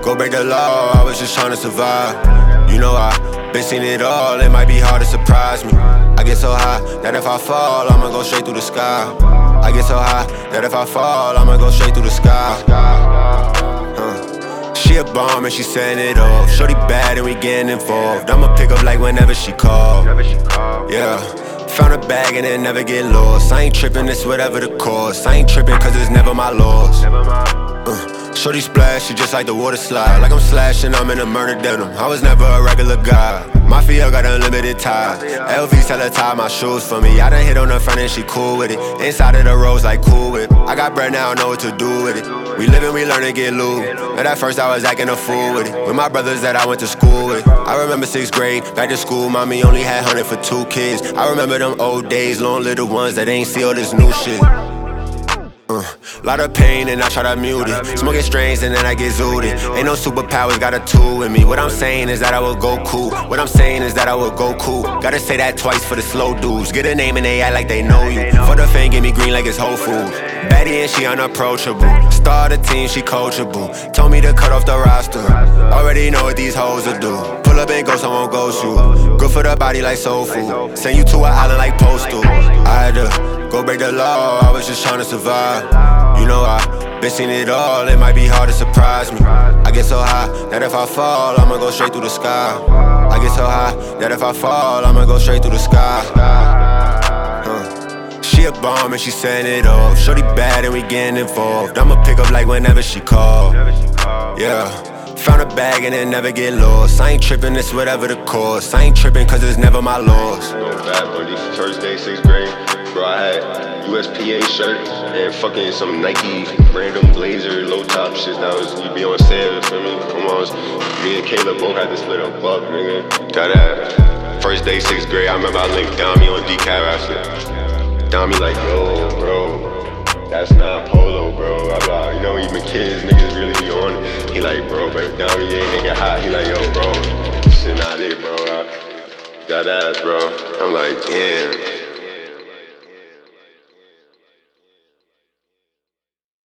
go break the law, I was just trying to survive. You know I been seen it all, it might be hard to surprise me. I get so high that if I fall, I'ma go straight through the sky. I get so high that if I fall, I'ma go straight through the sky. She a bomb and she setting it off. Shorty bad and we getting involved. I'ma pick up like whenever she call. Yeah, found a bag and it never get lost. I ain't trippin', it's whatever the cost. I ain't trippin' cause it's never my loss. Shorty splash, she just like the water slide. Like I'm slashing, I'm in a murder denim. I was never a regular guy. Mafia got unlimited ties. LV tell her tie my shoes for me. I done hit on the front and she cool with it. Inside of the rose like Cool Whip. I got bread now, I know what to do with it. We live and we learn to get loose. And at first I was acting a fool with it. With my brothers that I went to school with. I remember 6th grade, back to school, mommy only had 100 for 2 kids. I remember them old days, long little ones that ain't see all this new shit. Lot of pain and I try to mute it. Smoking strains and then I get zooted. Ain't no superpowers, got a tool with me. What I'm saying is that I will go cool. What I'm saying is that I will go cool. Gotta say that twice for the slow dudes. Get a name and they act like they know you. For the fame, give me green like it's Whole Foods. Baddie and she unapproachable. Star of the team, she coachable. Told me to cut off the roster. Already know what these hoes will do. Pull up and ghost, I won't ghost you. Good for the body like soul food. Send you to an island like Postal. I had to go break the law, I was just trying to survive. You know I been seen it all, it might be hard to surprise me. I get so high that if I fall, I'ma go straight through the sky. I get so high that if I fall, I'ma go straight through the sky. She a bomb and she setting it off. Shorty bad and we getting involved. I'ma pick up like whenever she call. Yeah, found a bag and it never get lost. I ain't trippin', it's whatever the cost. I ain't trippin' cause it's never my loss. Bad buddy, first day, 6th grade. Bro, I had USPA shirt and fucking some Nike random blazer, low top shit that was, you be on sale, you feel me? Come on, me and Caleb both had to split a buck, nigga. Got that. First day, 6th grade, I remember I linked Dami on decaf after. Dami like, yo, bro, that's not polo, bro. I'm like, you know, even kids, niggas really be on it. He like, bro, but Dami ain't get hot. He like, yo, bro, shit not it, bro. Got ass, bro. I'm like, damn.